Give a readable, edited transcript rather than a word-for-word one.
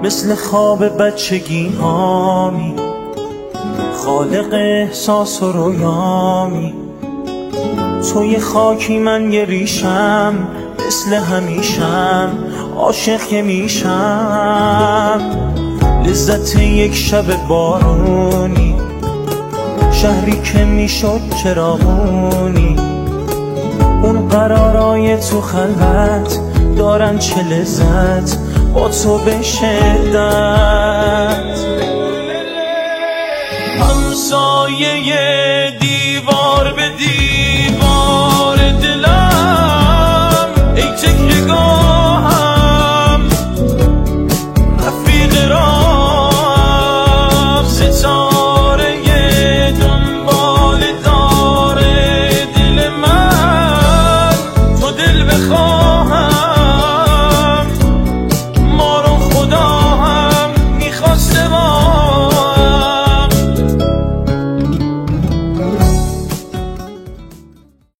مثل خواب بچگی هامی، خالق احساس و رویامی. توی خاکی من یه ریشم، مثل همیشم عاشق که میشم. لذت یک شب بارونی، شهری که میشد چراغونی. اون قرارای تو خلوت دارن چه لذت با تو به شدت. همسایه